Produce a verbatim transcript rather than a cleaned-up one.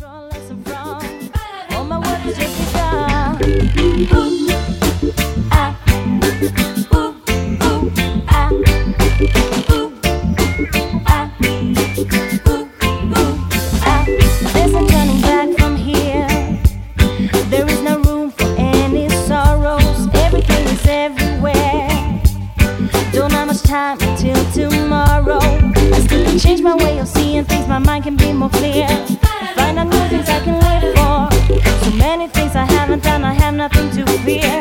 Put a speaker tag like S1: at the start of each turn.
S1: Find out new things I can live for. So many things I haven't done, I have nothing to fear.